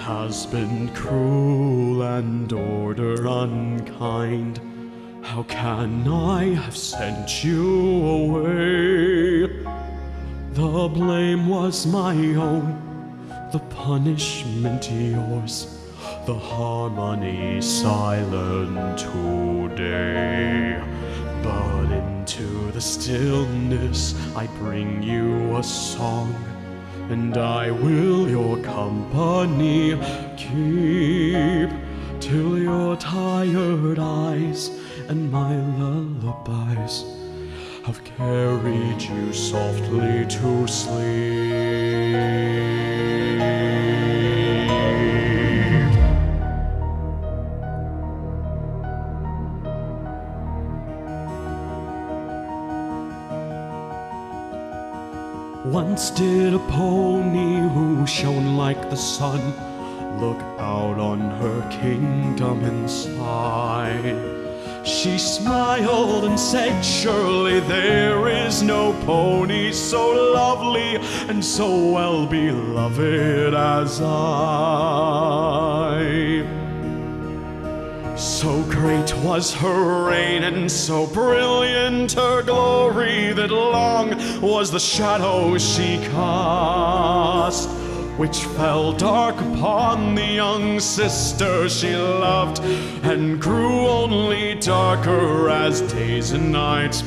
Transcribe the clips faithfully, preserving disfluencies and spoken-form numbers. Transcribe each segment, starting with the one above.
has been cruel and order unkind. How can I have sent you away? The blame was my own, the punishment yours, the harmony silent today. But into the stillness I bring you a song, and I will your company keep, till your tired eyes and my lullabies have carried you softly to sleep. Once did a pony who shone like the sun look out on her kingdom and sigh. She smiled and said, surely there is no pony so lovely and so well beloved as I. So great was her reign and so brilliant her glory that long was the shadow she cast, which fell dark upon the young sister she loved, and grew only darker as days and nights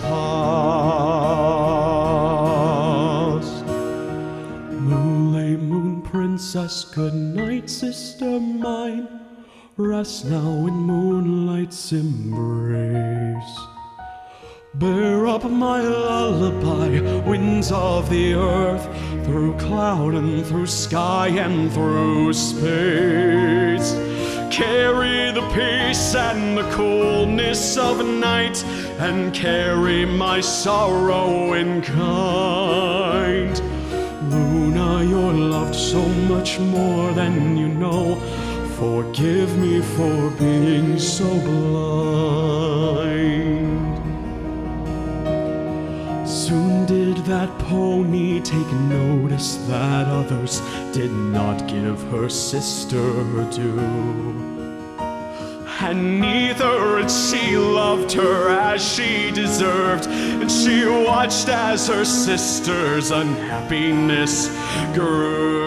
passed. Moonlight moon princess, good night, sister mine. Rest now in moonlight's embrace. Bear up my lullaby, winds of the earth, through cloud and through sky and through space. Carry the peace and the coolness of night, and carry my sorrow in kind. Luna, you're loved so much more than you know. Forgive me for being so blind. Soon did that pony take notice that others did not give her sister her due, and neither had she loved her as she deserved, and she watched as her sister's unhappiness grew.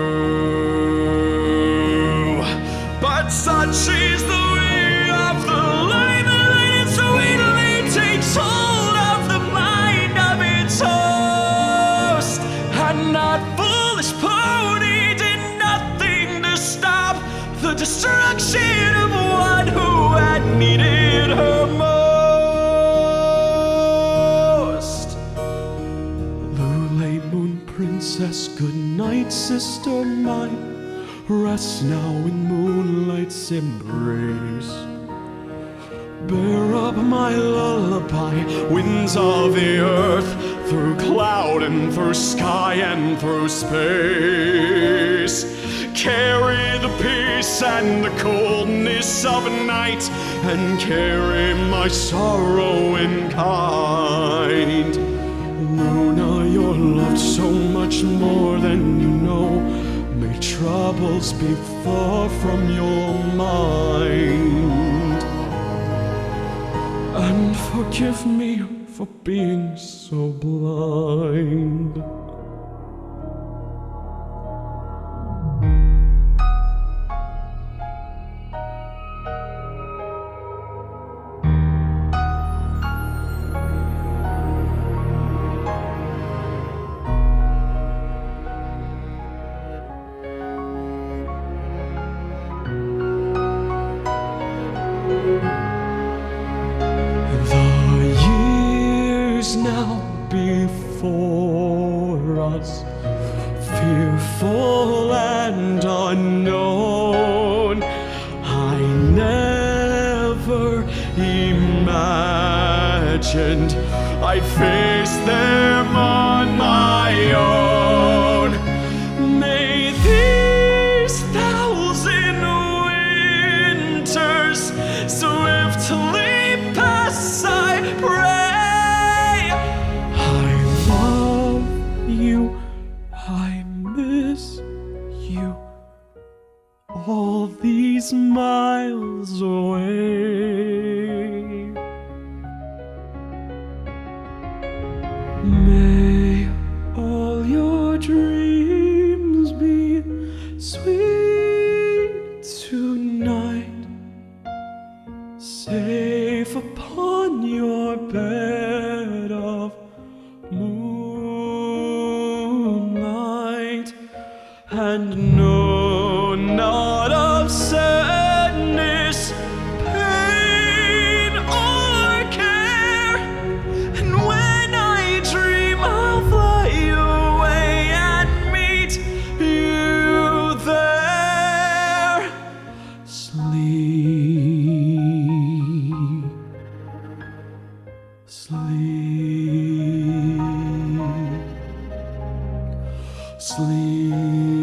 But such is the way of the light, the light it sweetly takes hold of the mind of its host, and that foolish pony did nothing to stop the destruction of one who had needed her most. Lulay moon princess, good night, sister mine. Rest now in moonlight's embrace. Bear up my lullaby, winds of the earth, through cloud and through sky and through space. Carry the peace and the coldness of night, and carry my sorrow in kind. Luna, you're loved so much more than you know. May troubles be far from your mind, and forgive me for being so blind. Now before us, fearful and unknown, I never imagined I'd face them on my own. May these thousand winters swiftly pass, I pray. I miss you, all these miles away. May all your dreams be sweet tonight, safe upon your bed of moonlight, and know not of sadness, pain, or care. And when I dream I'll fly away and meet you there. Sleep, sleep, sleep.